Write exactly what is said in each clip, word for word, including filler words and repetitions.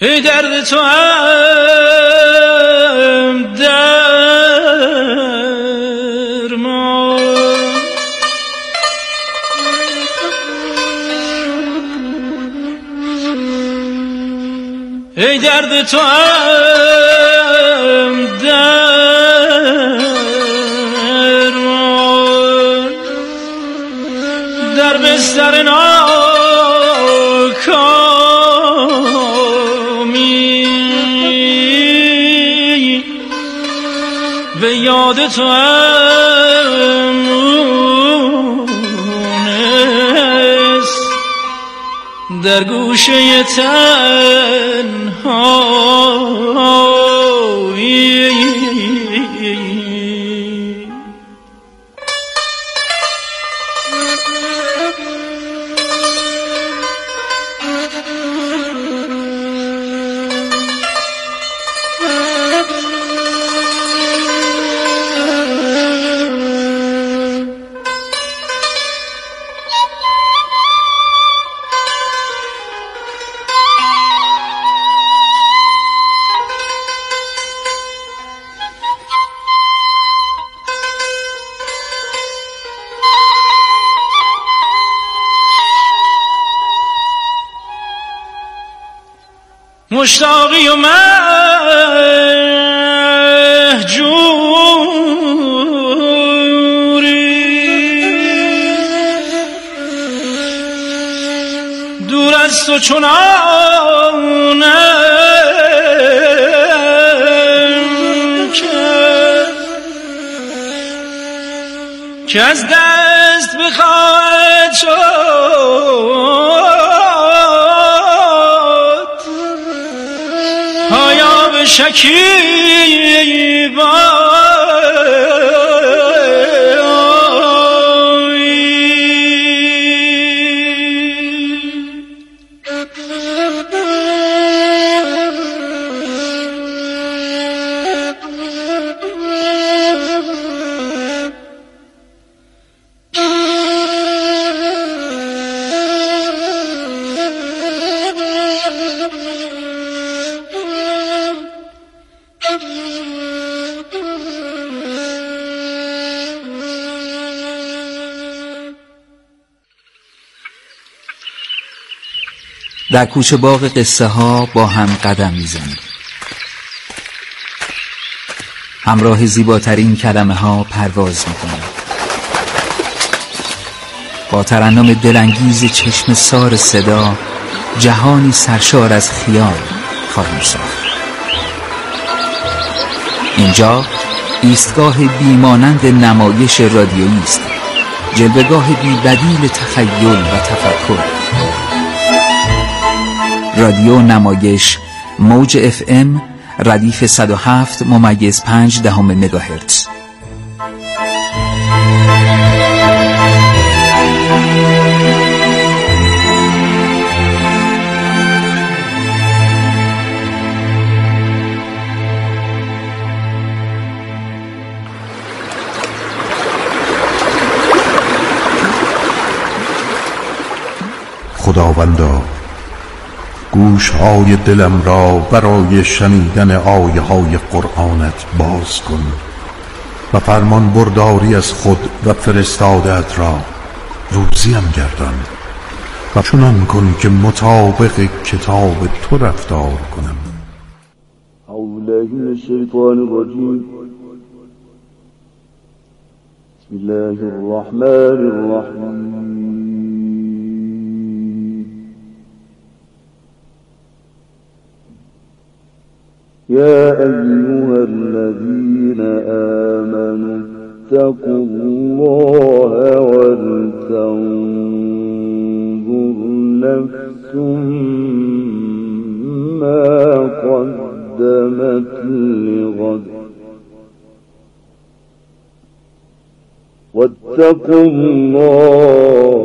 ای درد تو هم درمان، ای درد تو هم درمان، در بستر ناکامی به یاد تو هم مونست، در گوشه تنهایی مشتاقی و مهجوری، دور از تو چنانم که از دست بخواهد شد شکیبایی. در کوچه باغ قصه ها با هم قدم میزنیم، همراه زیباترین کلمه ها پرواز میکنیم، با ترنم دلانگیز چشم سار صدا جهانی سرشار از خیال خواهیم ساخت. اینجا ایستگاه بیمانند نمایش رادیویی است، جلوه‌گاه بی‌بدیل تخیل و تفکر. رادیو نمایش موج اف ام ردیف صد و هفت ممیز پنج دهم مگاهرتز. خداوندا، گوش‌های دلم را برای شنیدن آیه‌های قرآنت باز کن و فرمان برداری از خود و فرستاده‌ات را روزیم گردان و چنان کن که مطابق کتاب تو رفتار کنم. اعوذ بالله من الشیطان الرجیم. بسم الله الرحمن الرحیم. يا أيها الذين آمنوا اتقوا الله ولتنظر نفس ما قدمت لغد واتقوا الله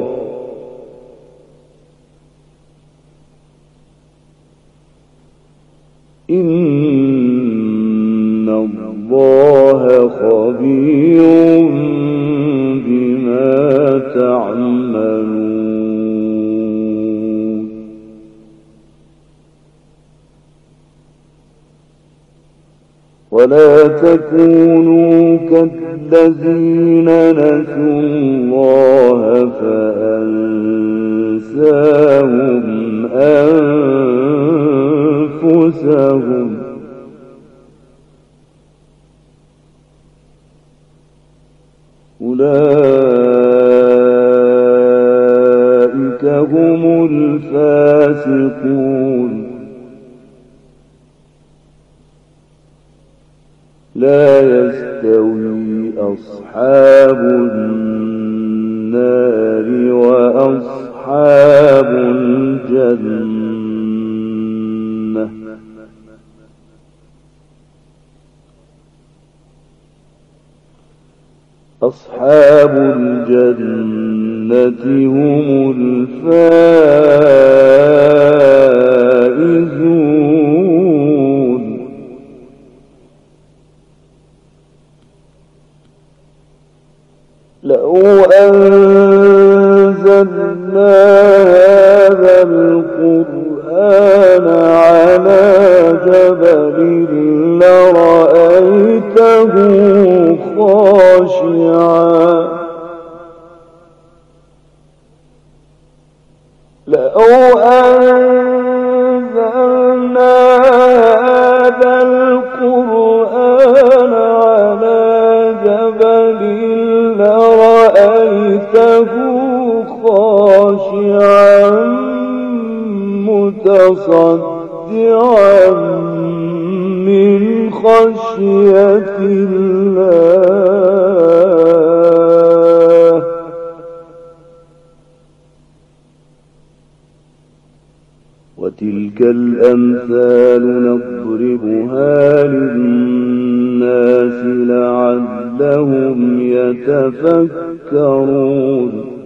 إن الله خبير بما تعملون. ولا تكونوا كالذين نسوا الله فأنساهم أنفسهم أولئك هم الفاسقون لا يستوي أصحاب النار وأصحاب الجنة أصحاب الجنة هم الفائزون لو أنزلنا هذا القرآن على جبل لرأيته خاشعا لو أنزلنا هذا القرآن على جبل لرأيته خاشعا متصدعا من خشية الله وتلك الأمثال نضربها للناس لعلهم يتفكرون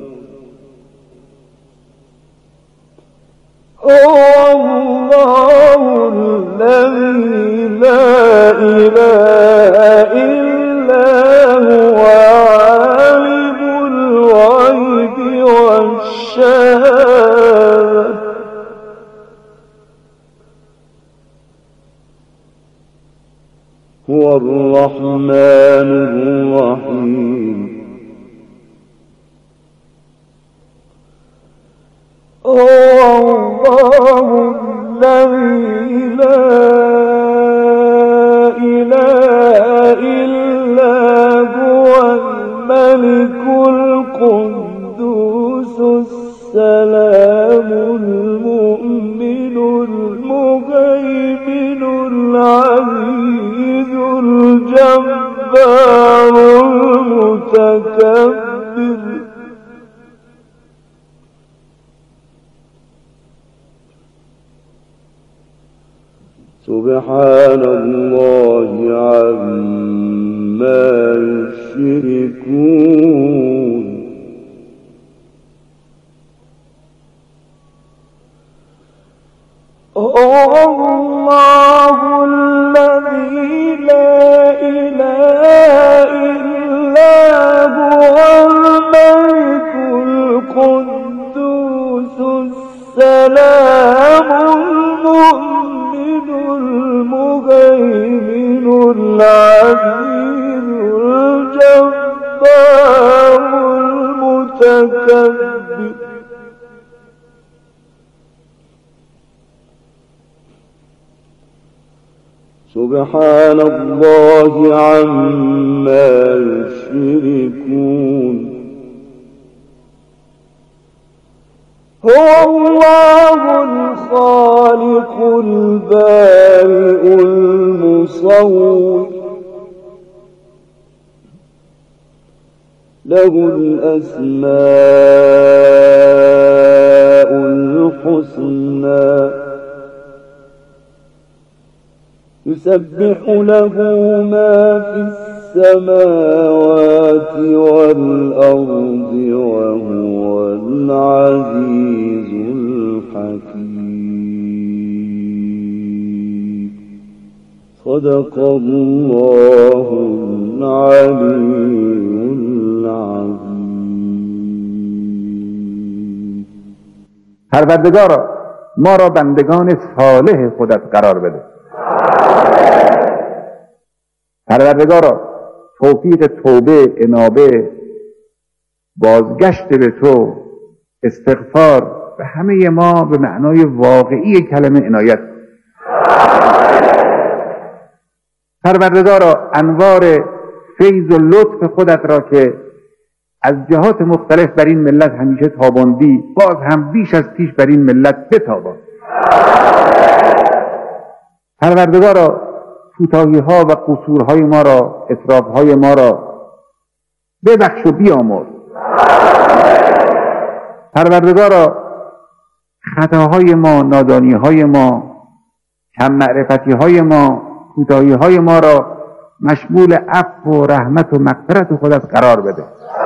هو الله الذي لا إله إلا هو عالم الغيب والشهادة هو الرحمن الرحيم هو الله الذي لا إله إلا هو الملك القدوس السلام المؤمن المهيمن العزيز الجبار المتكبر سبحان الله عما يشركون هو الله الذي لا إله إلا هو الملك القدوس السلام المؤمن المهيمن العزيز الجبار المتكبر سبحان الله عما يشركون هو الله الخالق البارئ المصور له الأسماء الحسنى يسبح له ما في السماوات والأرض وهو العزيز الحكيم صدق الله العلي العظيم. پروردگارا ما را بندگان صالح خودت قرار بده. پروردگارا توفیق توبه، انابه، بازگشت به تو، استغفار به همه ما به معنای واقعی کلمه عنایت. پروردگارا انوار فیض و لطف خودت را که از جهات مختلف بر این ملت همیشه تاباندی، باز هم بیش از پیش بر این ملت بتابان. پروردگارا کوتاهی ها و قصورهای ما را، اسراف های ما را ببخش و بیامرز. پروردگارا خطاهای ما، نادانی های ما، کم معرفتی های ما، کوتاهی های ما را مشمول عفو و رحمت و مغفرت خودت قرار بده.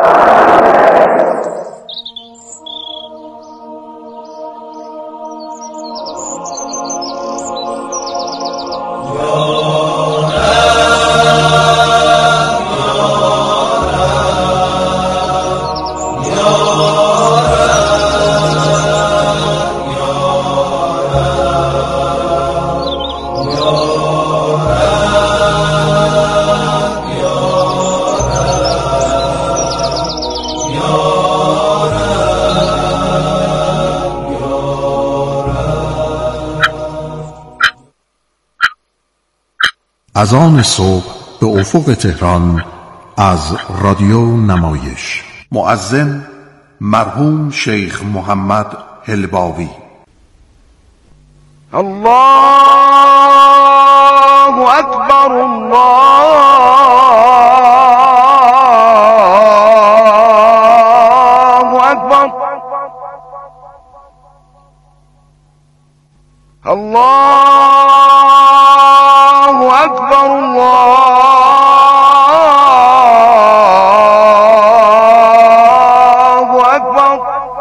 از آن صبح به افق تهران از رادیو نمایش. مؤذن مرحوم شیخ محمد هلباوی. الله اکبر، الله اکبر، الله اکبر، الله اکبر.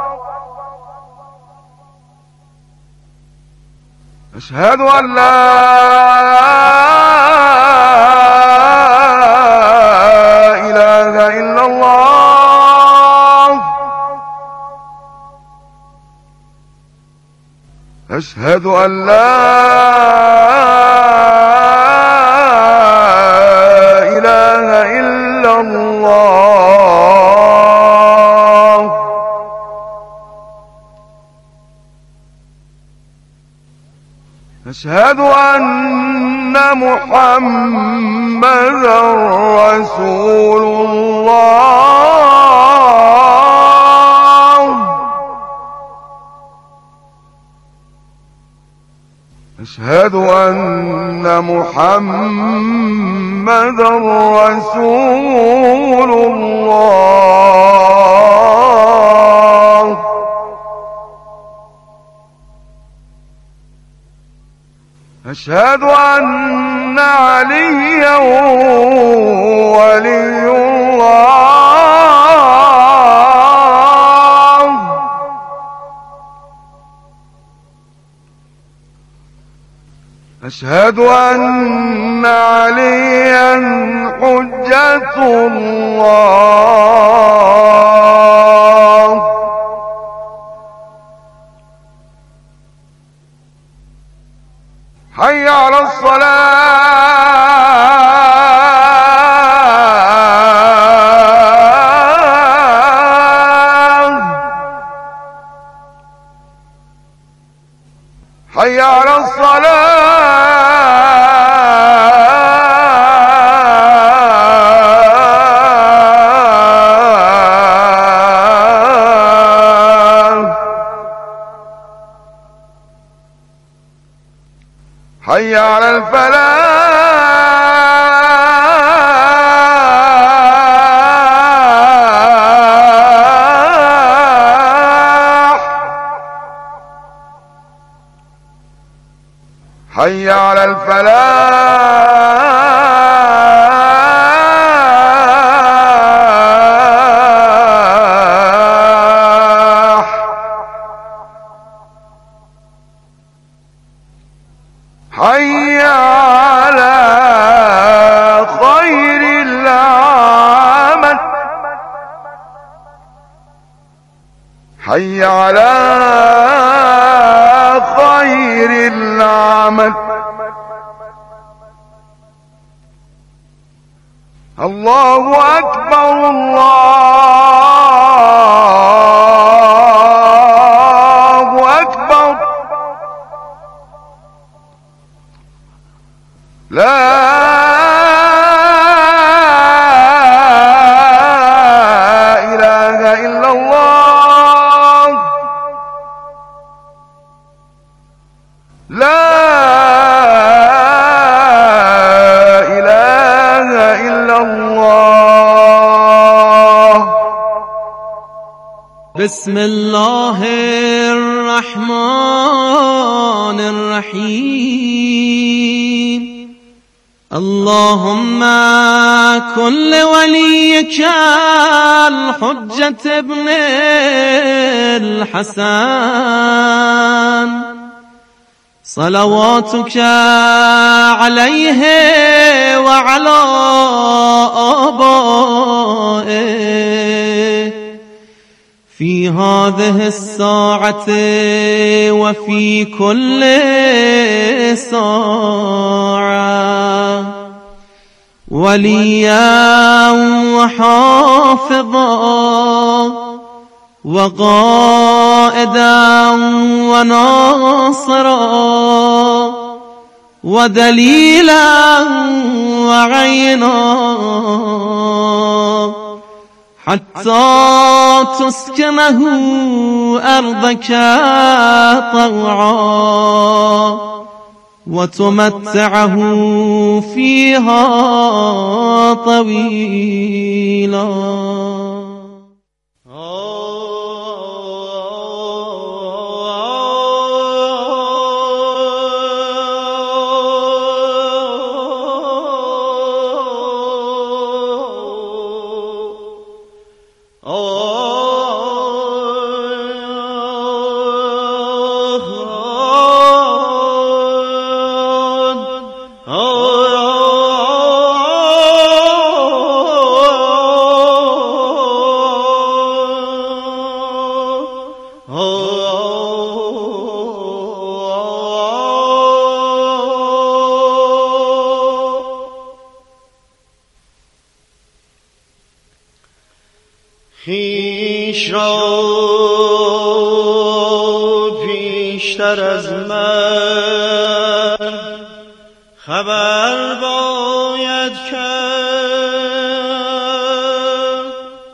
اشهد ان لا اله الا الله، اشهد ان لا اله الا الله، اشهد ان محمدا رسول الله، اشهد ان محمدا رسول الله، اشهد ان عليا ولي الله، اشهد ان عليا حجة الله، حي على الصلاة، حي على الصلاة، حي على الفلاح، حي على الفلاح، حي على خير العمل، حي على خير العمل، الله أكبر الله أكبر لا إله إلا الله لا إله إلا الله بسم الله الرحمن الرحيم اللهم كن لوليك الحجة ابن الحسن صلواتك عليه وعلى آبائه في هذه الساعة وفي كل ساعة وليا وحافظا وقائدا وناصرا ودليلا وعينا حتى تسكنه أرضك طوعا وتمتعه فيها طويلا. خویش را پیشتر از من خبر باید کرد،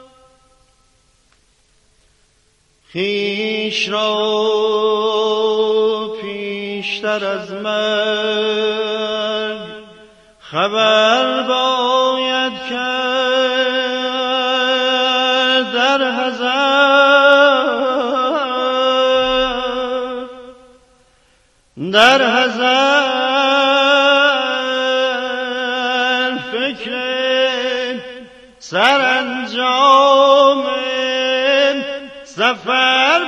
خویش را پیشتر از من خبر باید کرد، در حذر در حذر فکر سرانجام سفر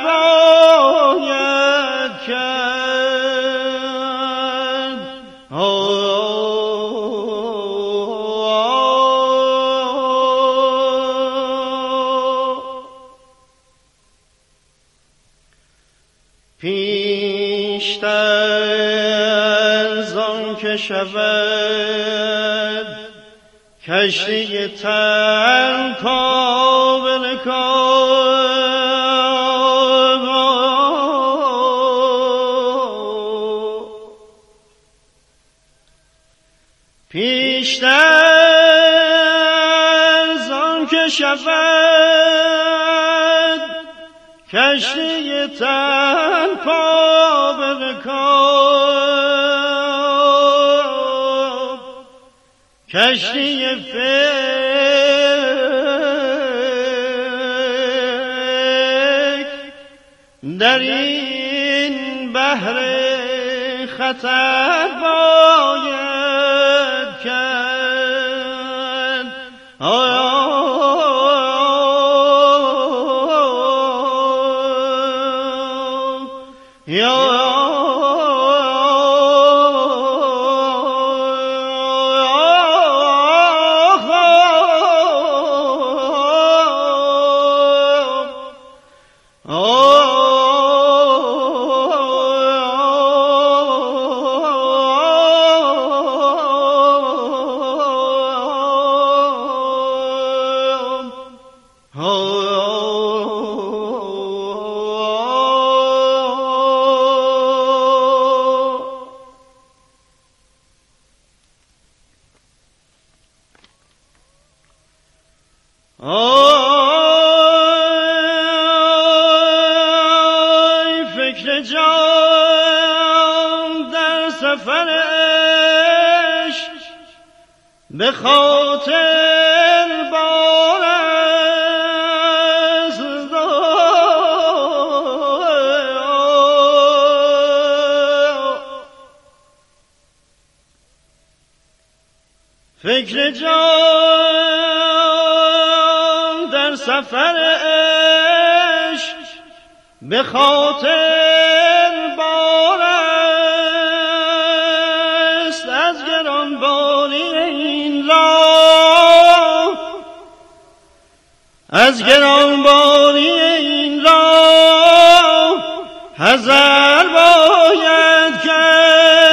باید کرد. پیشتر زان که شود کشتی تن قابل کار، پیشتر زان که شود کشتی تن قابل کار، کشتی فکر در این بحر خطر باید کرد. یا آی فکر جان در سفر عشق به خاطر بار است فکر جان در سفر عشق به خاطر بار است از گرانباری این راه از گرانباری این راه حذر باید کرد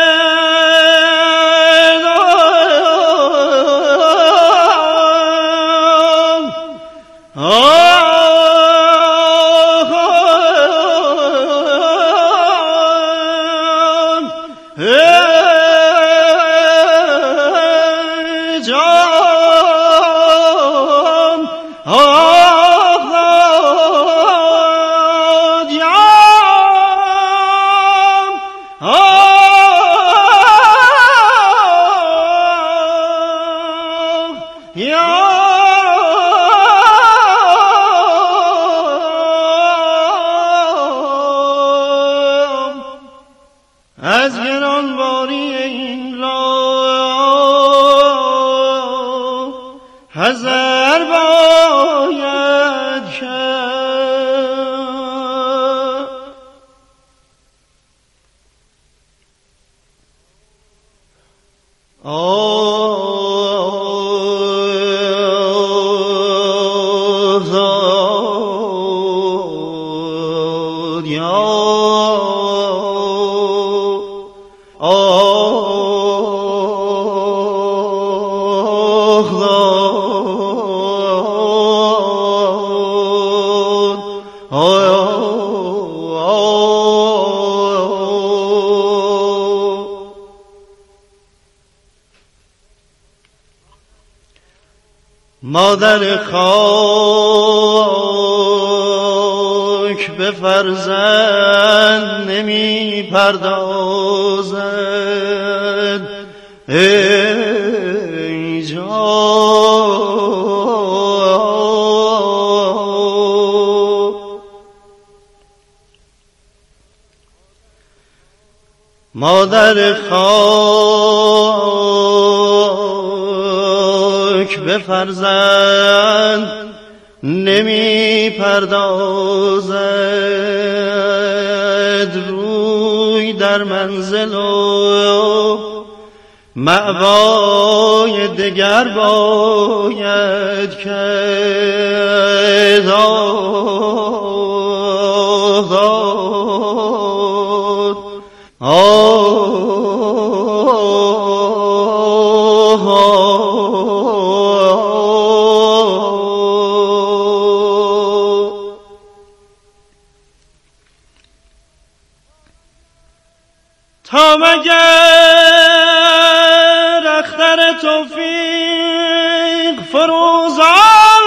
از گرانباری این راه حذر باید کرد. آزاد یا مادر خاک به فرزند نمی پردازد ای جان مادر خاک به فرزند نمی پردازد روی در منزل و مأوای دگر باید کرد. تا مگر اختر توفیق فروزان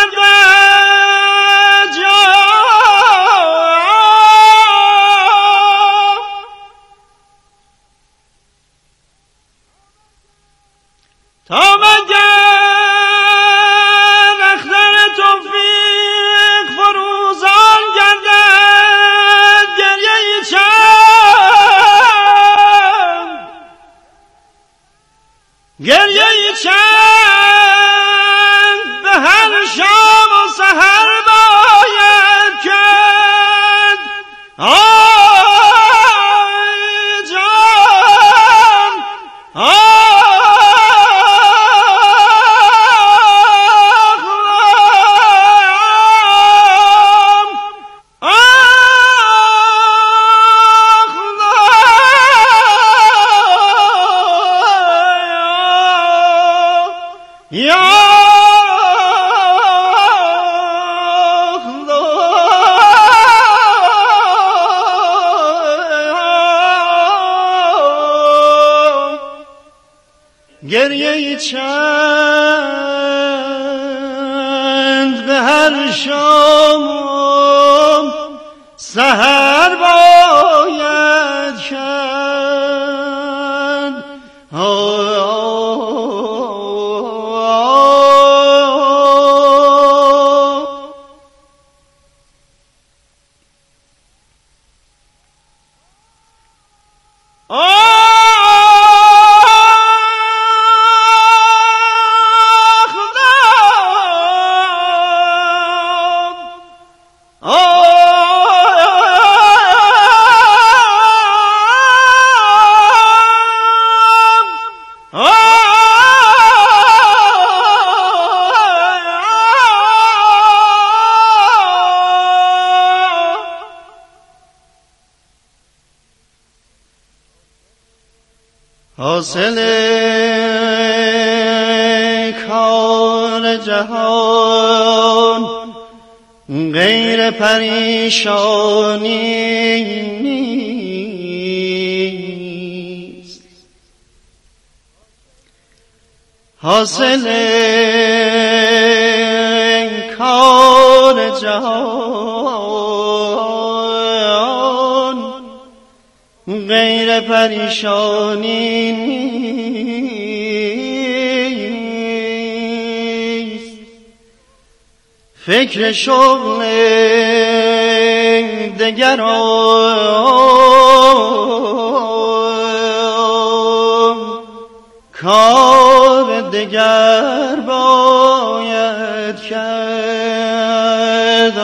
گردد تا مگر اختر توفیق فروزان گردد گریه چند گریه چند به هر شام و سحر باید کرد. آی جان آی گریه چند هر شام سحر باید کرد. حاصل کار جهان غیر پریشانی نیست. حاصل کار جهان غیر پریشانی نیست. فکر شغل دگران کار دگر باید کرد.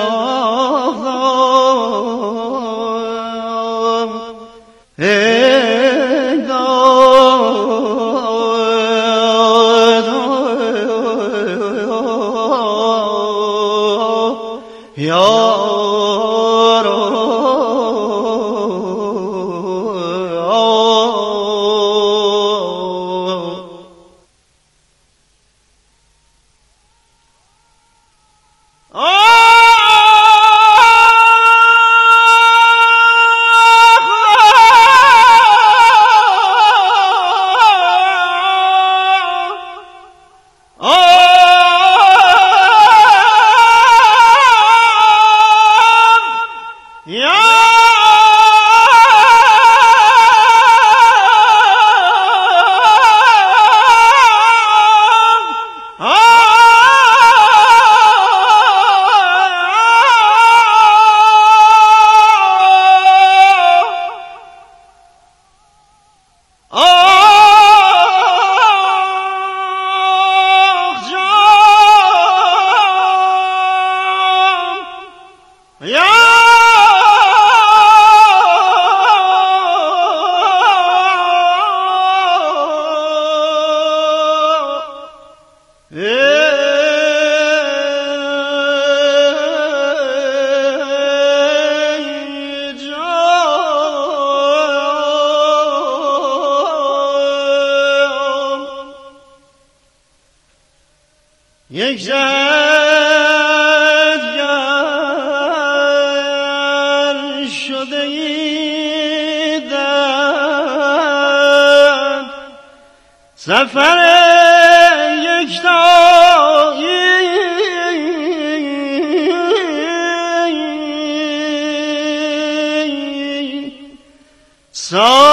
یک جدگر شده ایدن سفر یکتایی سا